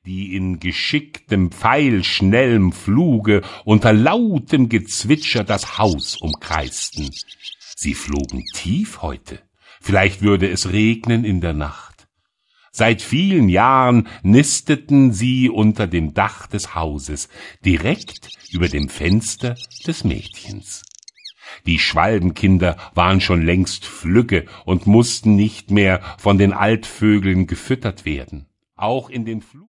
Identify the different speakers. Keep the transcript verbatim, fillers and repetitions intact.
Speaker 1: die in geschicktem, pfeilschnellem Fluge unter lautem Gezwitscher das Haus umkreisten. Sie flogen tief heute, vielleicht würde es regnen in der Nacht. Seit vielen Jahren nisteten sie unter dem Dach des Hauses, direkt über dem Fenster des Mädchens. Die Schwalbenkinder waren schon längst flügge und mussten nicht mehr von den Altvögeln gefüttert werden. Auch in den Flug